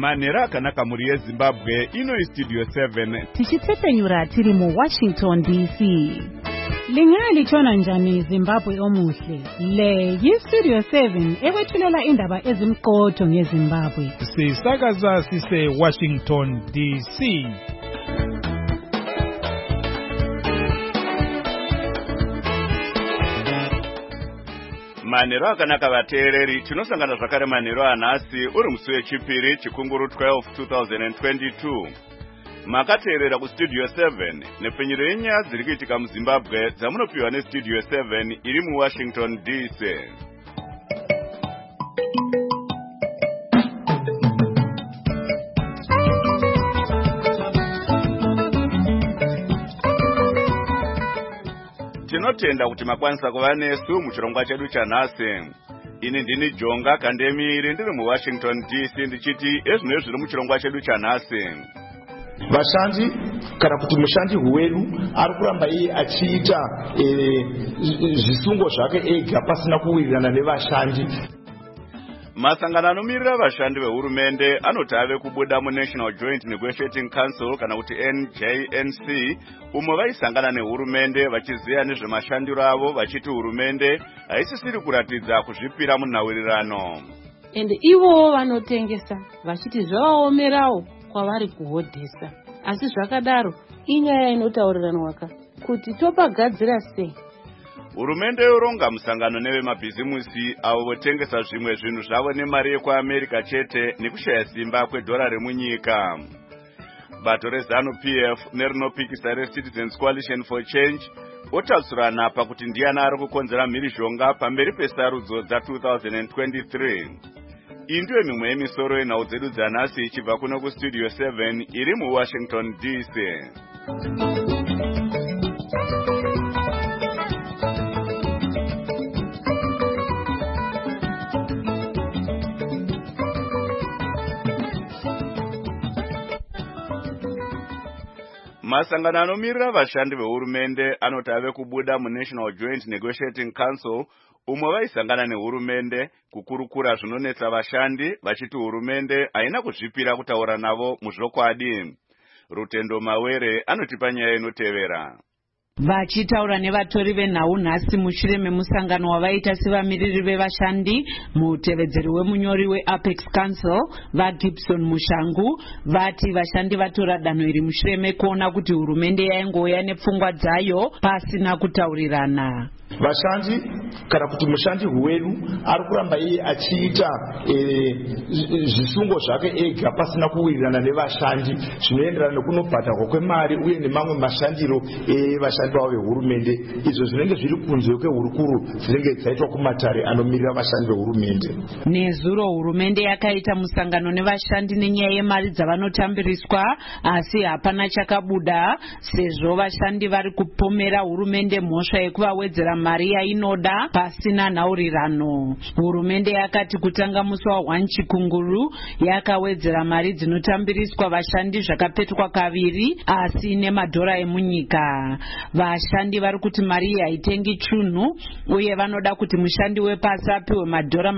Manera akanaka muri yeZimbabwe ino iStudio 7 tichitsepenyura tiri mu Washington DC. Lingalitshona njani Zimbabwe omuhle? Le yiStudio 7 ekwethulela indaba ezimqotho ngeZimbabwe. Sisakaza sise Washington DC. Manero akanaka vateereri tinosangana zvakare manero anhasi uri musi wechipiri chikunguru 12 2022. Makateerera kuStudio 7 nepfenyuro yenyaya dziri kuitika muZimbabwe dzamunopiwa neStudio 7 iri muWashington DC. Tinotenda kuti makwanisa kuva nesu muchirongwa chedu chanhasi. Ini ndini Jonga Kandemiri ndiri muWashington DC ndichiti ezvino zviri muchirongwa chedu chanhasi. Vashandi kana kuti mushandi wedu ari kuramba iye achiita zvisungo zvake ega pasina kuwirirana nevashandi. Masangano anomirira vashandi vehurumende anoti ave kubuda muNational Joint Negotiating Council kana kuti NJNC umwe vaisangana nehurumende vachiziya nezvemashandiro avo vachiti hurumende haisisiri kuratidza kuzvipira munhaurirano. Ende ivo vanotengesa vachiti zvavaomerawo kwavari kuhodhesa. Asi zvakadaro inyaya inotaurirana kuti topagadzira sei. Hurumende yoronga musangano nevemabhizimusi avo votengesa zvimwe zvinhu zvavo nemari yekuAmerica chete nekushaya simba kwedhora remunyika. Bato reZANU-PF nerinopikisa reCitizens Coalition for Change otausurana pakuti ndiani ari kukonzera mhirizhonga pamberi pesarudzo dza2023. Iyi ndiyo mimwe yemisoro yenhau dzedu dzanhasi ichibva kuno kuStudio 7 iri muWashington DC. Masangano anomirira vashandi vehurumende anoti ave kubuda muNational Joint Negotiating Council umwe vaisangana nehurumende kukurukura zvinonetsa vashandi vachiti hurumende haina kuzvipira kutaura navo muzvokwadi. Rutendo Mawere anotipa nyaya inotevera. Vachitaura nevatori venhau nhasi mushure memusangano wavaita sevamiriri vevashandi mutevedzeri wemunyori weApex Council vaGibson Mushangu vati vashandi vatora danho iri mushure mekuona kuti hurumende yaingouya nepfungwa dzayo pasina kutaurirana. Vashandi kana kuti mushandi wedu ari kuramba iye achiita zvisungo zvake ega pasina kuwirirana nevashandi zvinoenderana nekunobhadharwa kwemari uye nemamwe mashandiro evashandi vavo vehurumende izvo zvinenge zviri kunze kwehurukuru dzinenge dzaitwa kumatare anomirira vashandi vehurumende. Nezuro hurumende yakaita musangano nevashandi nenyaya yemari dzavanotambiriswa asi hapana chakabuda sezvo vashandi vari kupomera hurumende mhosva yekuvawedzera mari yainoda pasina nhaurirano. Hurumende yakati kutanga musi wa1 chikunguru yakawedzera mari dzinotambiriswa vashandi zvakapetwa kaviri asi nemadhora emunyika. Vashandi vari kuti mari haitengi chunhu uye vanoda kuti mushandi wepasi apiwe madhora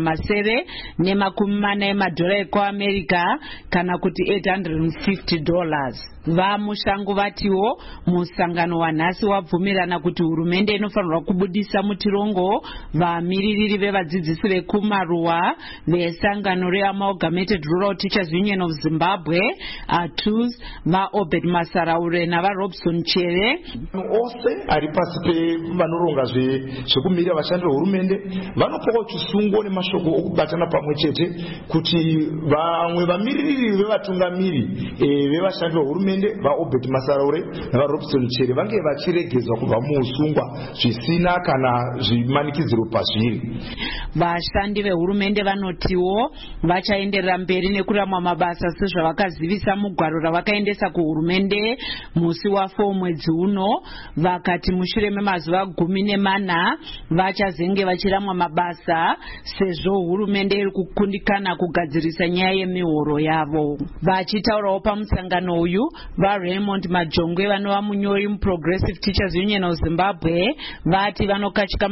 740 emadhora ekuAmerica kana kuti $850. Vamushangu vatiwo musangano wanhasi wabvumirana kuti hurumende inofanirwa kubudisa mutirongo vamiririri vevadzidzisi vekumaruwa vesangano reAmalgamated Rural Teachers Union of Zimbabwe ATUZ vaObed Masaraure navarobson Chere. Ose ari pasi pevanoronga zvekumirira vashandi vehurumende vanopawo chisungo nemashoko okubatana pamwe chete kuti vamwe vamiririri vevatungamiri vevashandi vehurumende vaObed Masaraure navarobson Chere vange vachiregedzwa kubva muusungwa zvisina kana zvimanikidziro pazviri. Vashandi vehurumende vanotiwo vachaenderera mberi nekuramwa mabasa sezvavakazivisa mugwaro ravakaendesa kuhurumende musi wa4 mwedzi uno. Vakati mushure memazuva 14 vachazenge vachiramwa mabasa sezvo hurumende iri kukundikana kugadzirisa nyaya yemihoro yavo. Vachitaurawo pamusangano uyu vaRaymond Majongwe vanova munyori muProgressive Teachers Union of Zimbabwe vati vanokatyika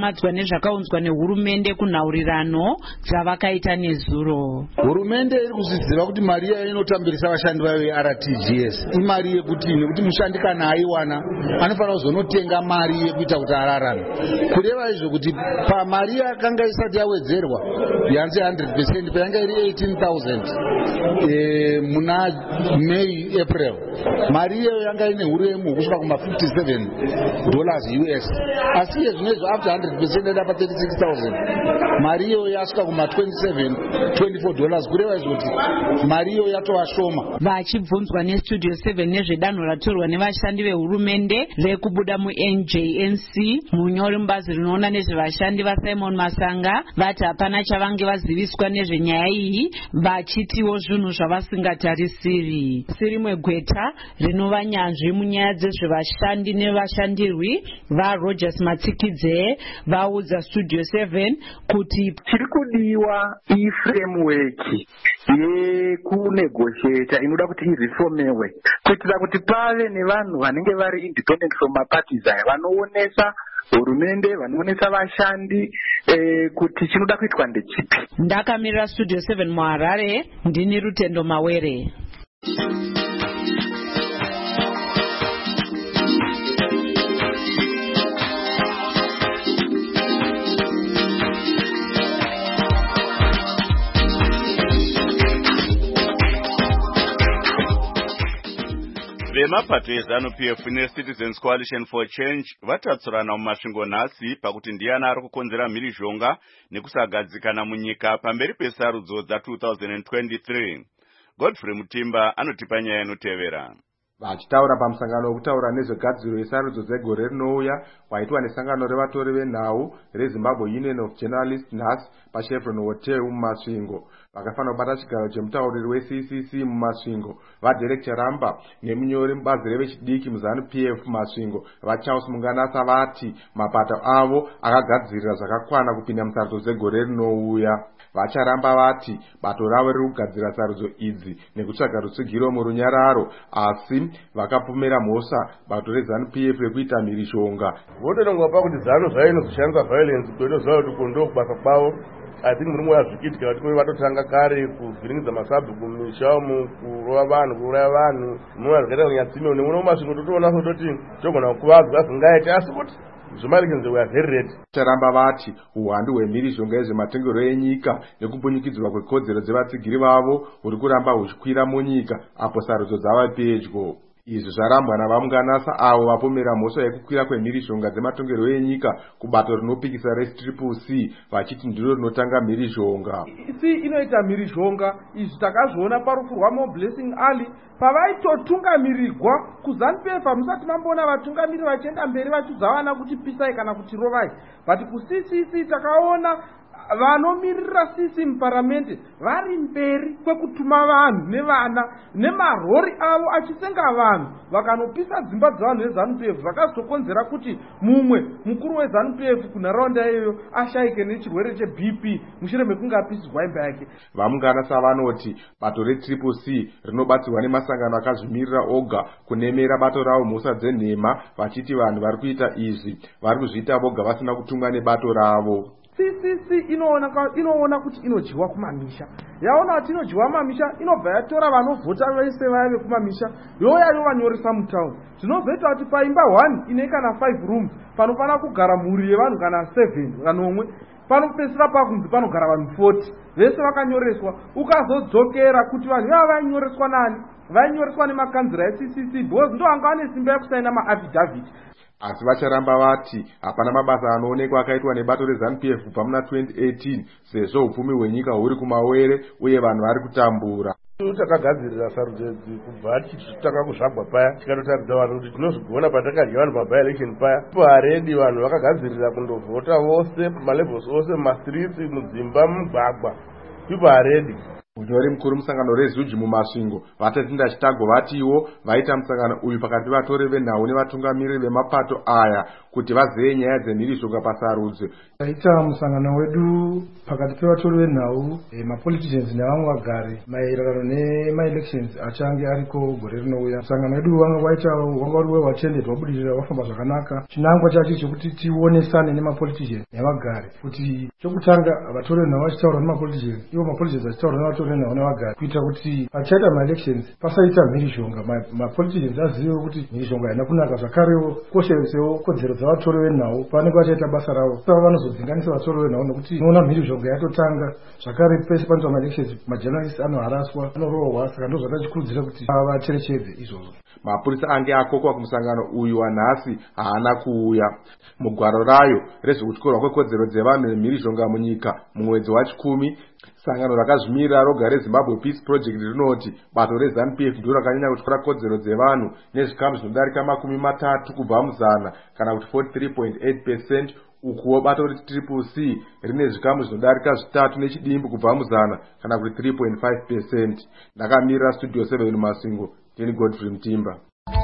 vakafamadzwa nezvakaunzwa nehurumende kunhaurirano dzavakaita nezuro. Hurumende iri kuzviziva kuti mari yayo inotambirisa vashandi vayo veRTGS imari yekuti nekuti mushandi kana aiwana anofanira kuzonotenga mari yekuita kuti ararame. Kureva izvo kuti pamari yakanga isati yawedzerwa yanzi 100% payanga iri 18,000 muna May April, mari iyoyo yanga ine huremu kusvika kuma $57 US, asi zvinezvo after 100% yada pa 36,000 mari iyoyo yasvika kuma $27-24, kureva izvo kuti mari iyoyo yatova shoma. Vachibvunzwa neStudio 7 nezvedanho ratorwa nevashandi vehurumende rekubuda muNJNC, munyori mubazi rinoona nezvevashandi vaSimon Masanga vati hapana chavange vaziviswa nezvenyaya iyi, vachitiwo zvinhu zvavasingatarisiri. Sirimwe Gweta rinova nyanzvi munyaya dzezvevashandi nevashandirwi vaRogers Matsikidze vaudza Studio 7 kuti chiri kudiwa iframework yekunegotiata inoda kuti irefomewe kuitira kuti pave nevanhu vanenge vari independent from maparties aya vanoonesa hurumende, vanoonesa vashandi kuti chinoda kuitwa ndechipi. Ndakamirira Studio 7 muHarare, ndini Rutendo Mawere. Vemapato eZANU-PF neCitizens Coalition for Change vatatsurana mumasvingo nhasi pakuti ndiani ari kukonzera mhirizhonga nekusagadzikana munyika pamberi pesarudzo dza2023. Godfrey Mutimba anotipa nyaya inotevera. Vachitaura pamusangano wekutaura nezvegadziro yesarudzo dzegore rinouya waitwa nesangano revatori venhau reZimbabwe Union of Journalists nhasi paChevron Hotel mumasvingo, vakafanira kubata chigaro chemutauriri weCCC mumasvingo vaDerek Charamba nemunyori mubazi revechidiki muZANU-PF mumasvingo vaCharles Munganasa vati mapato avo akagadzirira zvakakwana kupinda musarudzo dzegore rinouya. Vacharamba vati bato ravo riri kugadzira sarudzo idzi nekutsvaga rutsigiro murunyararo, asi vakapomera mhosva bato reZANU-PF rekuita mhirizhonga. Votonongwa pakuti ZANU zvainozoshandisa violence kutozoa kuti kondo kubasa kwavo. I think muri mwazikitika kuti vatotanga kare kuvhiringidza masabhu kumisha umu, kurova vanhu, kuuraya vanhu, munhu zvakaita kunyatsime nemuno masvingo totoona sototi togona kukuvadzwa asingaiti, asi kuti zvomarekenze we are very ready. Charamba vati uwandu hwemhirizhonga yezvematengero enyika nekumbunyikidzwa kwekodzero dzevatsigiri vavo huri kuramba huchikwira munyika apo sarudzo dzava pedyo. Izvi zvarambwa navaMunganasa avo vapomera mhosva yekukwira kwemhirizhonga dzematongero enyika kubato rinopikisa reCCC vachiti ndiro rinotanga mhirizhonga. Isi inoita mhirizhonga izvi takazviona parufu rwaMoblessing Ali pavaitotungamirirwa kuZANU-PF. Hamusati mamboona vatungamiri vachienda mberi vachiudza kuti pisai kana kuti rovai, but kuCCC takaona vanomirira sisi muparamendi vari mberi kwekutuma vanhu nevana nemarori avo achisenga vanhu vakanopisa dzimba dzavanhu veZANU-PF, zvakazokonzera kuti mumwe mukuru weZANU-PF kunharaunda iyoyo ashaike nechirwere cheBP mushure mekunge apisirwa imba yake. VaMunganasa vanoti bato reCCC rinobatsirwa nemasangano akazvimirira oga kunemera bato ravo mhosva dzenhema, vachiti vanhu vari kuita izvi vari kuzviita voga vasina kutungwa nebato ravo. CCC inoona kuti inodyiwa kumamisha, yaona kuti inodyiwa mamisha, inobva yatora vanovhota vese vaya vekumamisha yoya yovanyoresa mutauni. Zvinozoita kuti paimba 1 ine kana 5 rooms panofanira kugara mhuri yevanhu kana 7 vanomwe, panopesera pakunzi panogara vanhu 40 vese vakanyoreswa. Ukazodzokera kuti vanhu vava vainyoreswa nani? Vainyoreswa nemakanzira eCCC because ndo anga ane simba yekusaina maaffidavit. Asi vacharamba vati hapana mabasa anoonekwa akaitwa nebato reZANU-PF kubva muna 2018 sezvo upfumi hwenyika huri kumawere uye vanhu vari kutambura. Takagadzirira sarudzo idzi kubva tichitanga kuzvagwa paya tikatotaridza vanhu kuti tinozvigona patakadya vanhu paby-election paya. Paredi vanhu vakagadzirira kundovhota vose malevels ose mumastreets, mudzimba, mumugwagwa. People are ready. munyori mukuru musangano rezuji mumasvingo vatezinda chitago vatiwo vaita musangano uyu pakati pevatori venhau nevatungamiriri vemapato aya kuti vazeye nyaya dzemhirizhonga pasarudzo. Taita musangano wedu pakati pevatori venhau mapoliticians nevamwe vagari maererano nemaelections achange ariko gore rinouya. Musangano wedu wanga uri we-attended, wabudirira, wafamba zvakanaka. Chinangwa chacho chekuti tionesane nemapoliticians nevagari kuti chokutanga vatori venhau vachitaura nemapoliticians, ivo mapoliticians vachitaura nevatori venhau nevagari, kuitira kuti pachaita maelections pasaita mhirizhonga, mapoliticians azive kuti mhirizhonga haina kunaka, zvakarewo kosheresewo kodzero dzavatori venhau pavanenge vachaita basa ravo. Saka vanozodzinganisa vatori venhau nokuti unoona mhirizhonga yatotanga, zvakare pese panoitwa maelections majournalists anoharaswa, anorohwa. Saka ndo zvakachikurudzira kuti vacherechedze izvozvo. Mapurisa ange akokwa kumusangano uyu wanhasi haana kuuya. Mugwaro rayo rezvekutyorwa kwekodzero dzevanhu nemhirizhonga munyika mumwedzi wa10, sangano rakazvimirira roga reZimbabwe Peace Project rinoti bato reZANU-PF ndiro rakanyanya kutyora kodzero dzevanhu nezvikamu zvinodarika 30 kubva muzana, kana kuti 43.8%. Ukuwo bato reCCC rine zvikamu zvinodarika 3 nechidimbu kubva muzana, kana kuti 3.5%. Ndakamirira Studio 7 mumasvingo, ndini Godfrey Mtimba.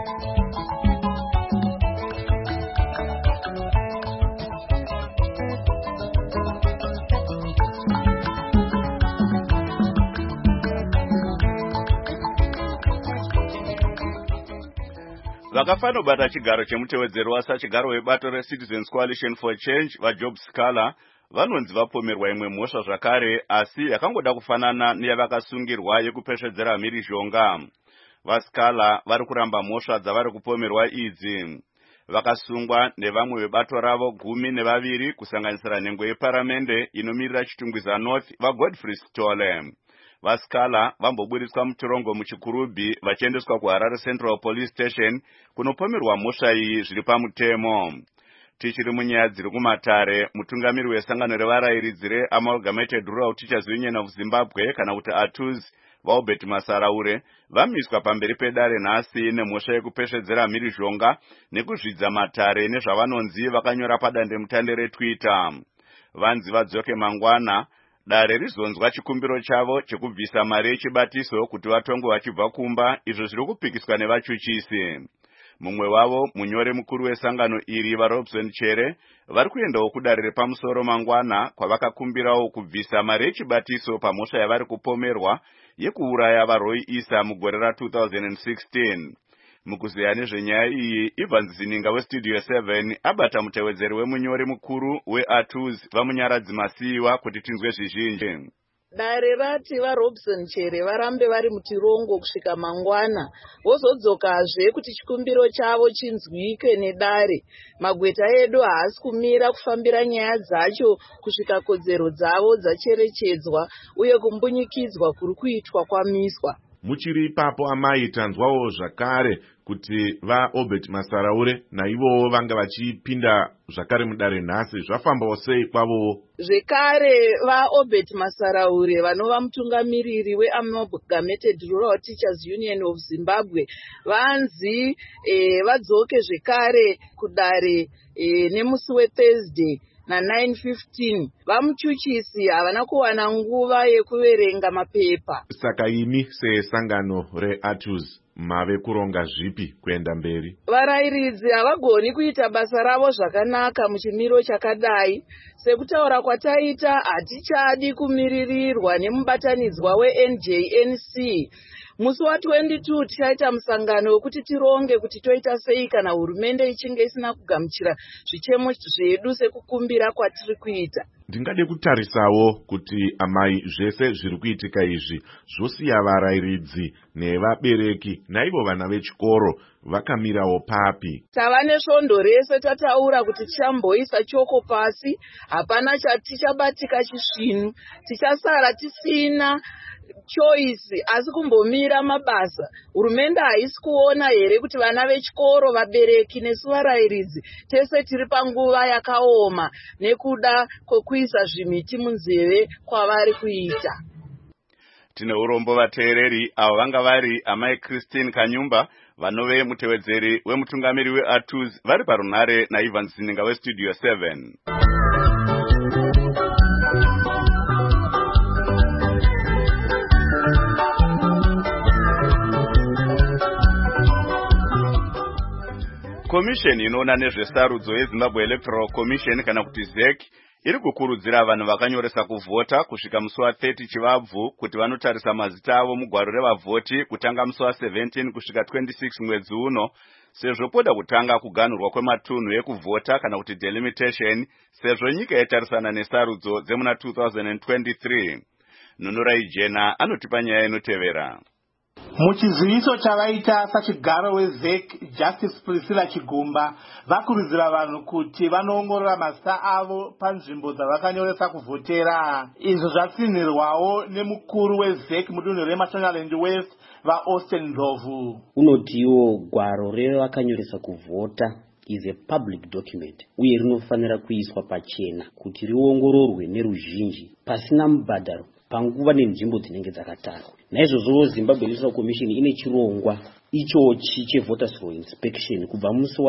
vakafanobata chigaro chemutevedzeri wasachigaro webato reCitizens Coalition for Change vaJob Scala vanonzi vapomerwa imwe mhosva zvakare, asi yakangoda kufanana neyavakasungirwa yekupesvedzera mhirizhonga. VaScala vari kuramba mhosva dzavari kupomerwa idzi. Vakasungwa nevamwe vebato ravo 12 kusanganisira nhengo yeparamende inomirira Chitungwiza North vaGodfrey Stole. VaScala vamboburitswa mutorongo muchikurubhi vachiendeswa kuHarare Central Police Station kunopomerwa mhosva iyi zviri pamutemo. Tichiri munyaya dziri kumatare, mutungamiri wesangano revarayiridzi reAmalgamated Rural Teachers Union of Zimbabwe kana kuti ATUZ vaUbert Masaraure vamiswa pamberi pedare nhasi nemhosva yekupesvedzera mhirizhonga nekuzvidza matare nezvavanonzi vakanyora padandemutande reTwitter. Vanzi vadzoke mangwana dare rizonzwa chikumbiro chavo chekubvisa mari yechibatiso kuti vatongwe vachibva kumba, izvo zviri kupikiswa nevachuchisi. Mumwe wavo munyori mukuru wesangano iri vaRobson Chere vari kuendawo kudare repamusoro mangwana kwavakakumbirawo kubvisa mari yechibatiso pamhosva yavari kupomerwa yekuuraya vaRoy Issa mugore ra2016. Mukuzeya nezvenyaya iyi, Evans Zininga weStudio 7 abata mutevedzeri wemunyori mukuru weATUZ vamunyaradzi Masiyiwa kuti tinzwe zvizhinji. Dare rati vaRobson Chere varambe vari mutirongo kusvika mangwana, vozodzokazve kuti chikumbiro chavo chinzwike nedare. Magweta edu haasi kumira kufambira nyaya dzacho kusvika kodzero dzavo dzacherechedzwa uye kumbunyikidzwa kuri kuitwa kwamiswa. Muchiri ipapo amai tanzwawo zvakare kuti vaObert Masaraure naivowo vanga vachipinda zvakare mudare nhasi, zvafambawo sei kwavowo? Zvekare vaObert Masaraure vanova mutungamiriri weAmalgamated Rural Teachers Union of Zimbabwe vanzi vadzoke zvekare kudare nemusi weThursday na9:15. Vamuchuchisi havana kuwana nguva yekuverenga mapepa. Saka imi sesangano reATUZ mave kuronga zvipi kuenda mberi? Varayiridzi havagoni kuita basa ravo zvakanaka muchimiro chakadai. Sekutaura kwataita, hatichadi kumiririrwa nemubatanidzwa weNJNC. Musi wa22 tichaita musangano wekuti tironge kuti toita sei kana hurumende ichinge isina kugamuchira zvichemo zvedu sekukumbira kwatiri kuita. Ndingade kutarisawo kuti amai zvese zviri kuitika izvi zvosiya varayiridzi nevabereki naivo vana vechikoro vakamirawo papi. Tava nesvondo rese tataura kuti tichamboisa choko pasi, hapana chatichabatika chisvinu, tichasara tisina choice asi kumbomira mabasa. Hurumende haisi kuona here kuti vana vechikoro, vabereki nesu varayiridzi tese tiri panguva yakaoma nekuda kwekuisa zvimiti munzeve kwavari kuita. Tine urombo vateereri avo vanga vari amai Christine Kanyumba vanove mutevedzeri wemutungamiri weATUZ vari parunhare naEvans Zininga weStudio 7. komisheni inoona nezvesarudzo yezimbabwe electoral commission kana kuti ZEC iri kukurudzira vanhu vakanyoresa kuvhota kusvika musi wa30 chivabvu kuti vanotarisa mazita avo mugwaro revavhoti kutanga musi wa17 kusvika 26 mwedzi uno, sezvo poda kutanga kuganhurwa kwematunhu ekuvhota kana kuti delimitation, sezvo nyika yatarisana nesarudzo dzemuna 2023. Nunurai Jena anotipa nyaya inotevera. Muchiziviso chavaita sachigaro weZEC, Justice Priscilla Chigumba vakurudzira vanhu kuti vanoongorora mazita avo panzvimbo dzavakanyoresa kuvhotera. Izvo zvatsinhirwawo nemukuru weZEC mudunhu reMashonaland West vaAustin Ndlovu. Unotiwo gwaro revakanyoresa kuvhota is a public document uye rinofanira kuiswa pachena kuti riongororwe neruzhinji pasina mubhadharo panguva nenzvimbo dzinenge dzakatarwa. Naizvozvo Zimbabwe Electoral Commission ine chirongwa ichochi chevoters roll inspection kubva musi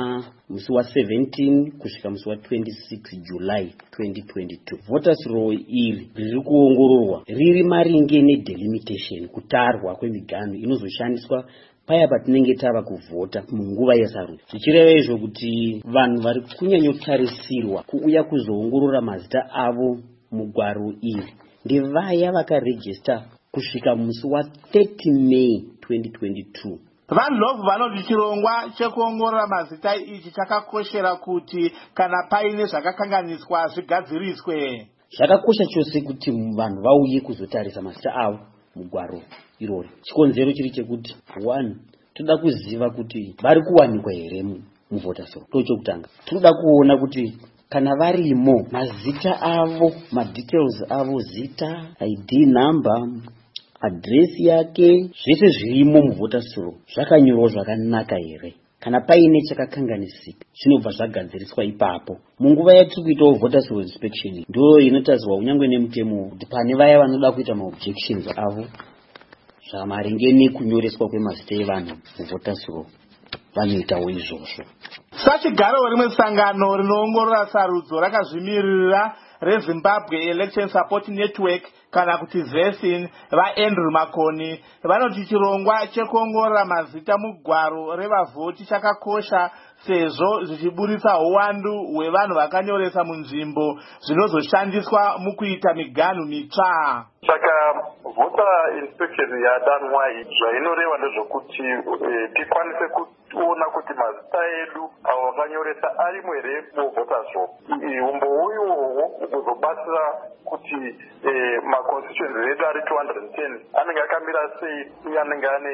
wa 17 kusvika musi wa 26 July 2022. Voters roll iri riri kuongororwa riri maringe nedelimitation, kutarwa kwemiganhu inozoshandiswa paya patinenge tava kuvhota munguva yesarudzo. Zvichireva izvo kuti vanhu vari kunyanyotarisirwa kuuya kuzoongorora mazita avo mugwaro iri ndevaya vakarejista kusvika musi wa 30 May 2022. VaNdlovu vanoti chirongwa chekuongorora mazita ichi chakakoshera kuti kana paine zvakakanganiswa zvigadziriswe. Zvakakosha chose kuti vanhu vauye kuzotarisa mazita avo mugwaro irori. Chikonzero chiri chekuti 1, toda kuziva kuti vari kuwanikwa here muvoters roll. Tochokutanga toda kuona kuti kana varimo mazita avo, madetails avo, zita, ID number, address yake, zvese zvirimo muvoters roll zvakanyorwa zvakanaka here. Kana paine chakakanganisika zvinobva zvagadziriswa ipapo. Munguva yatiri kuitawo voters roll inspection ndo inotariswa unyangwe nemutemo kuti pane vaya vanoda kuita maobjections avo zvamaringe nekunyoreswa kwemazita evanhu muvoters roll vanoitawo izvozvo. Sachigaro rimwe sangano rinoongorora sarudzo rakazvimirira reZimbabwe Election Support Network kana kuti ZESIN vaAndrew Makoni vanoti chirongwa chekuongorora mazita mugwaro revavhoti chakakosha sezvo zvichiburitsa uwandu hwevanhu vakanyoresa munzvimbo zvinozoshandiswa mukuita miganhu mitsva. Saka voter inspection yadanwa zvainoreva ndezvokuti tikwanise kuona kuti mazita edu avo vakanyoresa arimo here muvoters roll. Umbouyowo kuzobatsira kuti maconstituency edu ari 210 anenge akamira sei uye anenge ane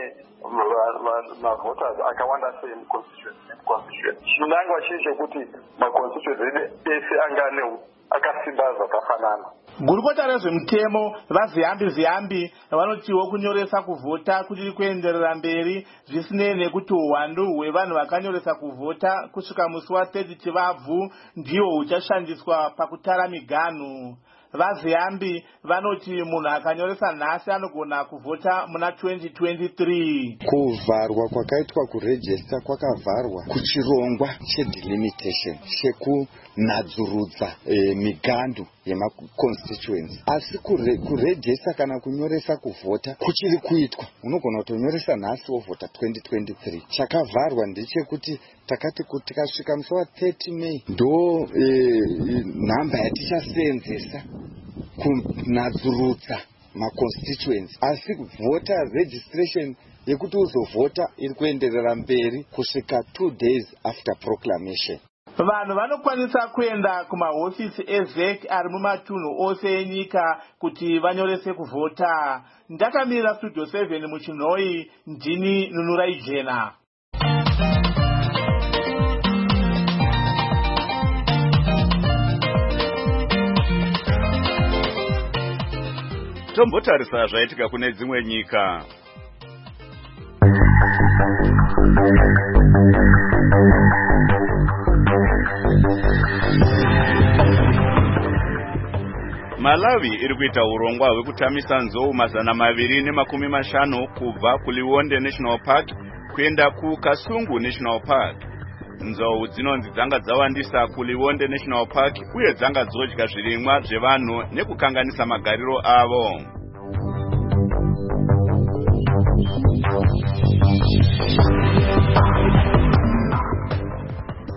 mavoters akawanda sei muconstituency. Chinangwa chiri chokuti maconstituency edu ese anga ane akasimba zvakafanana. Gurukota rezvemutemo vaZiyambi vanotiwo kunyoresa kuvhota kuchiri kuenderera mberi zvisinei nekuti uwandu hwevanhu vakanyoresa kuvhota kusvika musi wa30 chivabvu ndiwo huchashandiswa pakutara miganhu. VaZiyambi vanoti munhu akanyoresa nhasi anogona kuvhota muna 2023. Kuvharwa kwakaitwa kurejista kwakavharwa kuchirongwa chedelimitation chekunadzurudza miganhu yemaconstituency. Asi kurejista kana kunyoresa kuvhota kuchiri kuitwa. Unogona kutonyoresa nhasi wovhota 2023. Chakavharwa ndechekuti takati kuti tikasvika musi wa30 May ndo nhamba yatichaseenzesa kunadzurudza maconstituency. Asi voter registration yekuti uzovhota iri kuenderera mberi kusvika 2 days after proclamation. Vanhu vanokwanisa kuenda kumahofisi eZEC ari mumatunhu ose enyika kuti vanyorese kuvhota. Ndakamira Studio 7 muChinhoi, ndini Nunurai Jena. Tombotarisa zvaitika kune dzimwe nyika. Malawi iri kuita urongwa hwekutamisa nzou 250 kubva kuLiwonde National Park kuenda kuKasungu National Park. Nzou dzinonzi dzanga dzawandisa kuLiwonde National Park uye dzanga dzodya zvirimwa zvevanhu nekukanganisa magariro avo.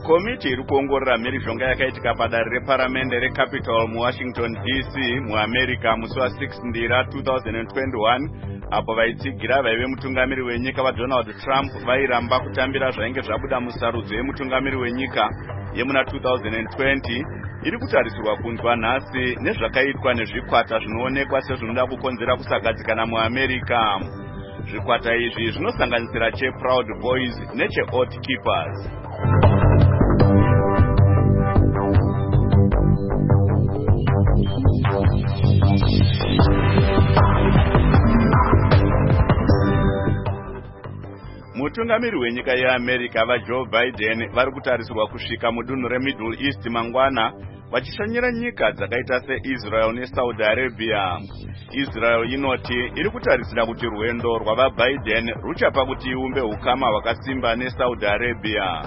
komiti iri kuongorora mhirizhonga yakaitika padare reparamende recapital muwashington DC muamerica musi wa6 ndira 2021 apo vaitsigira vaive mutungamiri wenyika vaDonald Trump vairamba kutambira zvainge zvabuda musarudzo yemutungamiri wenyika yemuna 2020 iri kutarisirwa kunzwa nhasi nezvakaitwa nezvikwata zvinoonekwa sezvinoda kukonzera kusagadzikana muamerica. Zvikwata izvi zvinosanganisira cheProud Boys necheOath Keepers. Mutungamiri wenyika yeAmerica vaJoe Biden vari kutarisirwa kusvika mudunhu reMiddle East mangwana vachishanyira nyika dzakaita seIsrael neSaudi Arabia. Israel inoti iri kutarisira kuti rwendo rwavaBiden ruchapa kuti iumbe ukama hwakasimba neSaudi Arabia.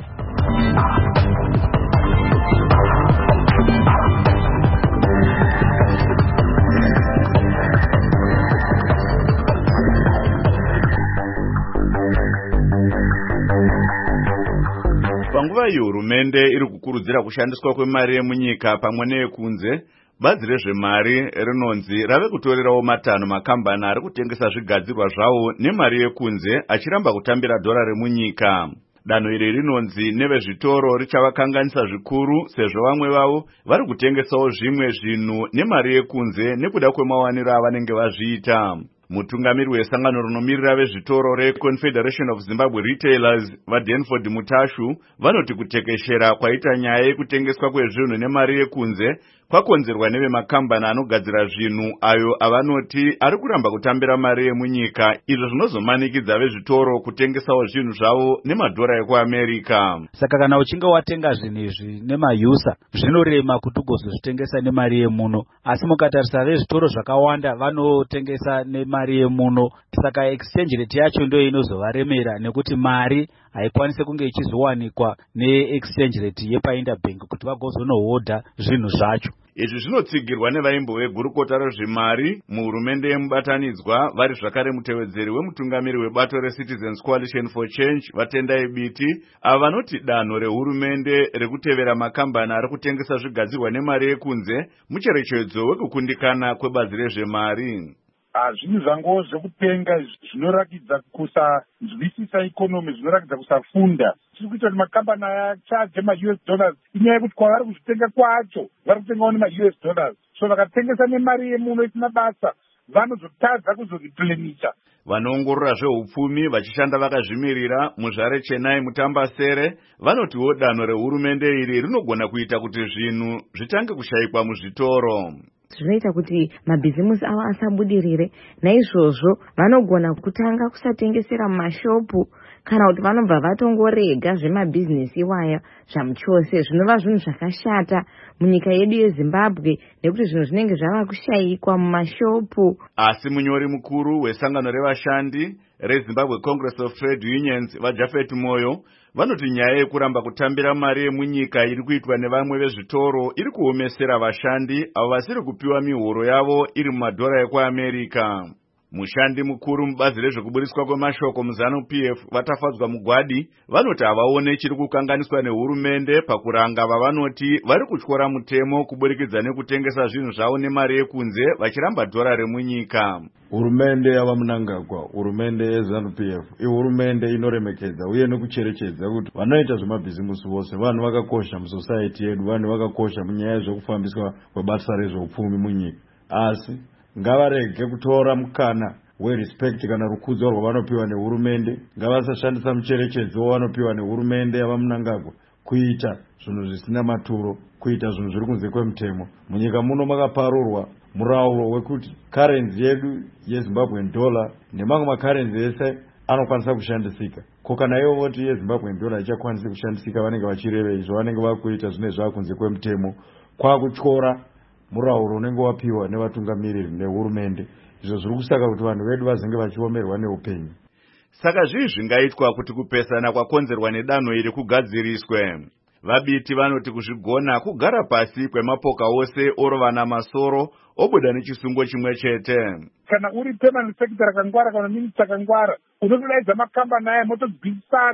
Panguva iyi hurumende iri kukurudzira kushandiswa kwemari yemunyika pamwe neyekunze, bazi rezvemari rinonzi rave kutorerawo matanho makambani ari kutengesa zvigadzirwa zvawo nemari yekunze achiramba kutambira dhora remunyika. Danho iri rinonzi nevezvitoro richavakanganisa zvikuru sezvo vamwe vavo vari kutengesawo zvimwe zvinhu nemari yekunze nekuda kwemawaniro avanenge vazviita. Mutungamiri wesangano rinomiririra vezvitoro reConfederation of Zimbabwe Retailers vaDanford Mutashu vanoti kutekeshera kwaita nyaya yekutengeswa kwezvinhu nemari yekunze kwakonzerwa nevemakambani anogadzira zvinhu ayo avanoti ari kuramba kutambira mari yemunyika, izvo zvinozomanikidza vezvitoro kutengesawo zvinhu zvavo nemadhora ekuAmerica. Saka kana uchinge watenga zvinhu izvi nemayusa zvinorema kuti ugozozvitengesa nemari yemuno, asi mukatarisa vezvitoro zvakawanda vanotengesa nemari yemuno, saka exchange rate yacho ndio inozovaremera nekuti mari haikwanise kunge ichizowanikwa neexchange rate yepaInterbank kuti vagozonohodha zvinhu zvacho. Izvi zvinotsigirwa nevaimbo vegurukota rezvemari muhurumende yemubatanidzwa vari zvakare mutevedzeri wemutungamiri webato reCitizens Coalition for Change vatendai biti ava vanoti danho rehurumende rekutevera makambani ari kutengesa zvigadzirwa nemari yekunze mucherechedzo wekukundikana kwebazi rezvemari. Zvinhu zvangu zvekutenga zvinorakidza kusanzwisisa ikonomi, zvinorakidza kusafunda. Tiri kuita kuti makambani achaje maUS dollars inyaya yekuti kwavari kuzvitenga kwacho vari kutengawo nemaUS dollars, so vakatengesa nemari yemuno isina basa vanozotadza kuzoriplenisha. Vanoongorora zveupfumi vachishanda vakazvimirira muzvare Chennai Mutambasere vanotiwo danho rehurumende iri rinogona kuita kuti zvinhu zvitange kushayikwa muzvitoro. Zvinoita kuti mabhizimusi avo asabudirire, naizvozvo vanogona kutanga kusatengesera mumashopu kana kuti vanobva vatongorega zvemabhizinesi iwaya zvamuchose. Zvinova zvinhu zvakashata munyika yedu yeZimbabwe nekuti zvinhu zvinenge zvava kushayikwa mumashopu. Asi munyori mukuru wesangano revashandi reZimbabwe Congress of Trade Unions vaJafet Moyo vanoti nyaya yekuramba kutambira mari yemunyika iri kuitwa nevamwe vezvitoro iri kuomesera vashandi avo vasiri kupiwa mihoro yavo iri mumadhora ekuAmerica. Mushandi mukuru mubazi rezvekuburiswa kwemashoko muZANU-PF vatafadzwa mugwadi vanoti havaone chiri kukanganiswa nehurumende pakuranga vavanoti vari kutyora mutemo kuburikidza nekutengesa zvinhu zvavo nemari yekunze vachiramba dhora remunyika. Hurumende yava Mnangagwa, hurumende yeZANU-PF ihurumende inoremekedza uye nekucherechedza kuti vanoita zvemabhizimusi vose vanhu vakakosha musociety yedu, vanhu vakakosha munyaya yezvekufambiswa kwebasa rezveupfumi munyika. Asi ngavarege kutora mukana werespect kana rukudzo rwavanopiwa nehurumende, ngavasashandisa mucherechedzo wavanopiwa nehurumende yava Mnangagwa kuita zvinhu zvisina maturo, kuita zvinhu zviri kunze kwemutemo. Munyika muno makaparurwa murauro wekuti currency yedu yeZimbabwean dollar nemamwe macurrency ese anokwanisa kushandisika. Ko kana ivo voti yeZimbabwean dollar ichakwanisa kushandisika vanenge vachirevei zvavanenge vakuita zvine zvakunze kwemutemo, kwakutyora murauro unenge wapiwa nevatungamiriri nehurumende. Izvo zviri kusaka kuti vanhu vedu vazenge vachiomerwa neupenyu. Saka zvii zvingaitwa kuti kupesana kwakonzerwa nedanho iri kugadziriswe? Vabiti vanoti kuzvigona kugara pasi kwemapoka ose orovana masoro obuda nechisungo chimwe chete. Kana uri permanent secretary akangwara kana minister akangwara, unotodaidza makambani aya motogwisana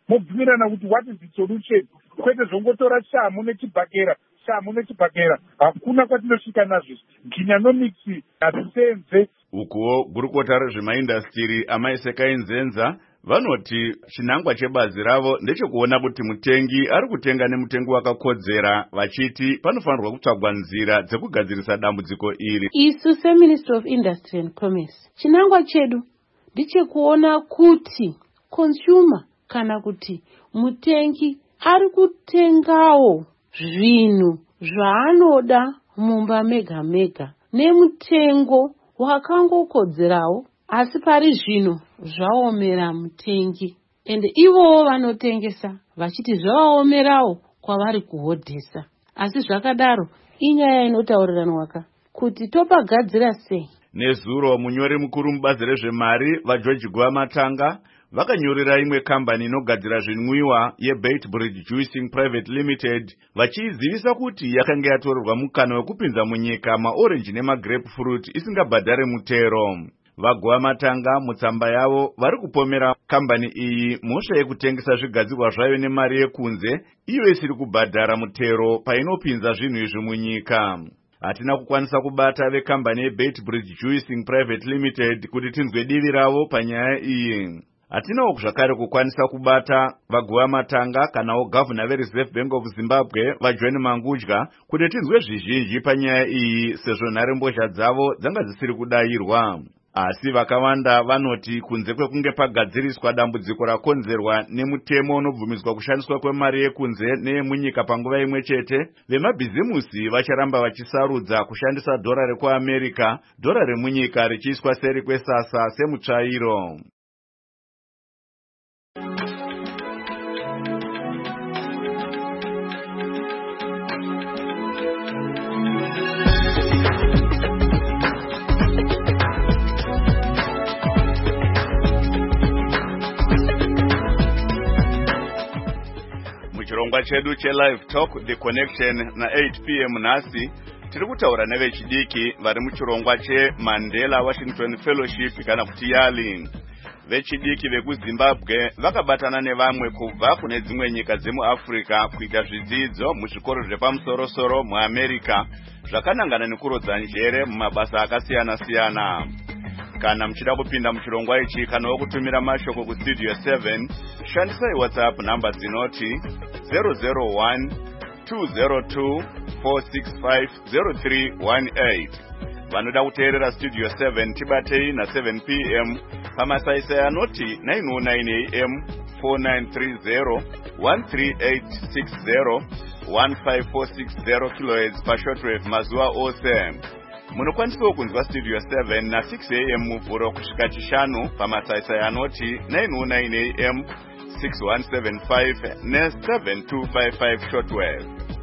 mobvumirana kuti what is the solution, kwete zvongotora shamu nechibhakera hakuna kwatinosvika nazvo. Ginyanomics hazvisenze. Ukuwo gurukota rezvemaindastiri amaisekainzenza vanoti chinangwa chebazi ravo ndechekuona kuti mutengi ari kutenga nemutengo wakakodzera, vachiti panofanirwa kutsvagwa nzira dzekugadzirisa dambudziko iri. Isu seMinistry of Industry and Commerce, chinangwa chedu ndechekuona kuti consumer kana kuti mutengi ari kutengawo zvinhu zvaanoda mumba mega mega nemutengo wakangokodzerawo, asi pari zvino zvaomera mutengi, ende ivowo vanotengesa vachiti zvavaomerawo kwavari kuhodhesa. Asi zvakadaro inyaya inotauriranwaka kuti topagadzira sei. Nezuro munyori mukuru mubazi rezvemari vaGeorge Gwamatanga vakanyorera imwe kambani inogadzira zvinwiwa yeBaitbridge Juicing Private Limited vachiizivisa kuti yakanga yatorerwa mukana wekupinza munyika maorenji nemagrapefruit isingabhadhare mutero. vaGwamatanga mutsamba yavo vari kupomera kambani iyi mhosva yekutengesa zvigadzirwa zvayo nemari yekunze iyo isiri kubhadhara mutero painopinza zvinhu izvi munyika. Hatina kukwanisa kubata vekambani yeBaitbridge Juicing Private Limited kuti tinzwe divi ravo panyaya iyi. Hatinawo zvakare kukwanisa kubata vaGwamatanga kanawo gavana veReserve Bank of Zimbabwe vaJohn Mangudya kuti tinzwe zvizhinji panyaya iyi sezvo nharembozha dzavo dzanga dzisiri kudayirwa. Asi vakawanda vanoti kunze kwekunge pagadziriswa dambudziko rakonzerwa nemutemo unobvumiswa kushandiswa kwemari yekunze neyemunyika panguva imwe chete, vemabhizimusi vacharamba vachisarudza kushandisa dhora rekuAmerica, dhora remunyika richiiswa seri kwesasa semutsvairo. Chirongwa chedu chelive talk the connection na 8 p.m. nasi tiri kutaura nevechidiki vari muchirongwa cheMandela Washington Fellowship kana kuti YALI. Vechidiki vekuZimbabwe vakabatana nevamwe kubva kune dzimwe nyika dzemuAfrica kuita zvidzidzo muzvikoro zvepamusoro-soro muAmerica zvakanangana nekurodza njere mumabasa akasiyana-siyana. Kana muchida kupinda muchirongwa ichi kana wokutumira mashoko kustudio 7 shandisai WhatsApp namba dzinoti 001-202-465-0318. Vanoda kuteerera studio 7 tibatei na 7 p.m. pamasaisai anoti 909 AM 4930 13860 15460 kHz pashortwave mazuva ose. Munokwanisawo kunzwa studio 7 na 6 AM muvhuro kusvika chishanu pamasaisai anoti 909 AM 6175 ne7255 shortwave.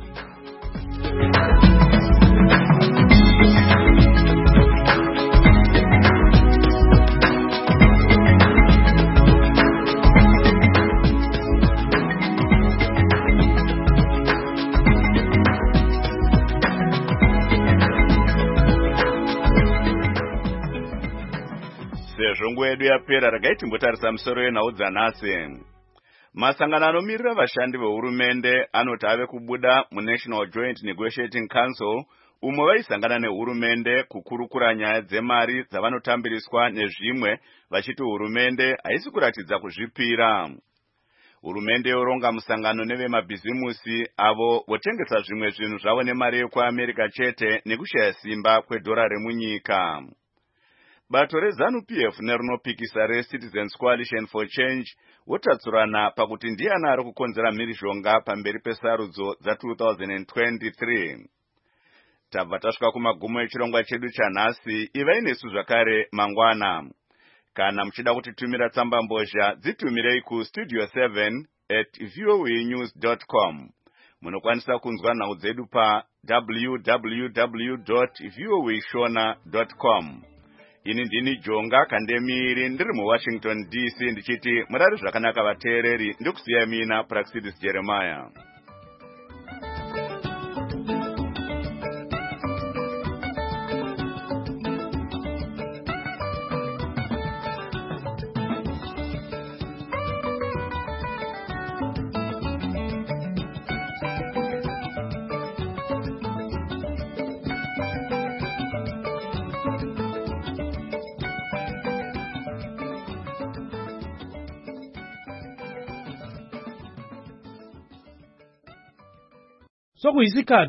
Sezvo yedu yapera regai timbotarisa musoro yenhau dzanhasi. Masangano anomirira vashandi vehurumende anoti ave kubuda muNational Joint Negotiating Council umwe vaisangana nehurumende kukurukura nyaya dzemari dzavanotambiriswa nezvimwe vachiti hurumende haisi kuratidza kuzvipira. Hurumende yoronga musangano nevemabhizimusi avo votengesa zvimwe zvinhu zvavo nemari yekuAmerica chete nekushaya simba kwedhora remunyika. Bato reZANU-PF nerinopikisa reCitizens Coalition for Change votatsurana pakuti ndiani ari kukonzera mhirizhonga pamberi pesarudzo dza2023. Tabva tasvika kumagumo echirongwa chedu chanhasi, ivai nesu zvakare mangwana. Kana muchida kutitumira tsamba mbozha dzitumirei kustudio 7@voanews.com. Munokwanisa kunzwa nhau dzedu pa www.voashona.com. Ini ndini Jonga Kandemiri ndiri muWashington DC ndichiti murari zvakanaka vateereri, ndikusiya mina Praxidis Jeremiah. sokuyisikhathi